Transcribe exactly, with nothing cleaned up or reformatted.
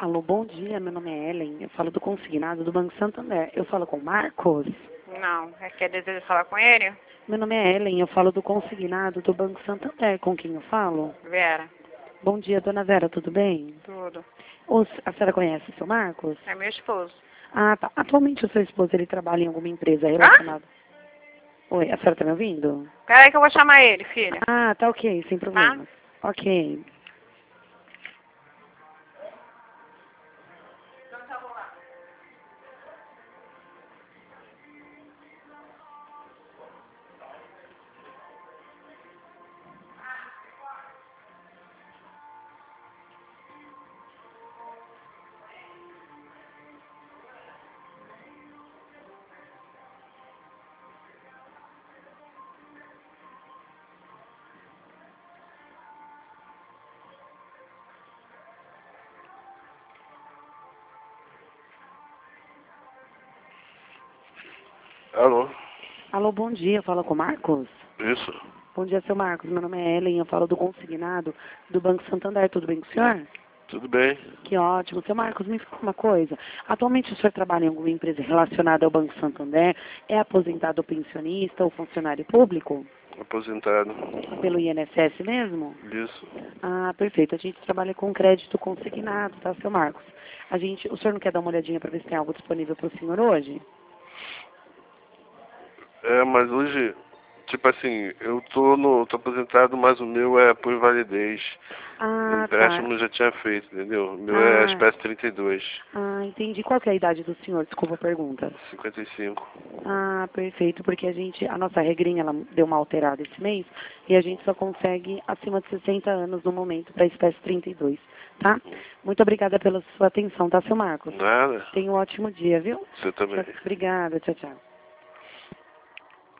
Alô, bom dia, meu nome é Ellen, eu falo do consignado do Banco Santander. Eu falo com o Marcos? Não, é que deseja falar com ele? Meu nome é Ellen, eu falo do consignado do Banco Santander. Com quem eu falo? Vera, Bom dia, dona Vera, tudo bem? tudo. Ô, a senhora conhece o seu Marcos? É meu esposo. Ah, tá. Atualmente o seu esposo, ele trabalha em alguma empresa Hã? relacionada... Oi, a senhora tá me ouvindo? Peraí que eu vou chamar ele, filha. Ah, tá ok, sem Tá? problemas. Ok. Alô? Alô, bom dia, eu falo com o Marcos? Isso. Bom dia, seu Marcos, meu nome é Ellen, eu falo do consignado do Banco Santander, tudo bem com o senhor? Tudo bem? Que ótimo. Seu Marcos, me fala uma coisa. Atualmente o senhor trabalha em alguma empresa relacionada ao Banco Santander? É aposentado ou pensionista ou funcionário público? Aposentado. Pelo I N S S mesmo? Isso. Ah, perfeito. A gente trabalha com crédito consignado, tá, seu Marcos? A gente, o senhor não quer dar uma olhadinha para ver se tem algo disponível para o senhor hoje? É, mas hoje, tipo assim, eu tô no. tô aposentado, mas o meu é por validez. O Ah, tá. empréstimo eu já tinha feito, entendeu? O meu é a Ah, espécie trinta e dois. ah, entendi. Qual que é a idade do senhor? Desculpa a pergunta. cinquenta e cinco. Ah, perfeito, porque a gente, a nossa regrinha, ela deu uma alterada esse mês e a gente só consegue acima de sessenta anos no momento para a espécie trinta e dois, tá? Muito obrigada pela sua atenção, tá, seu Marcos? Nada. Tenha um ótimo dia, viu? Você também. Obrigada, tchau, tchau.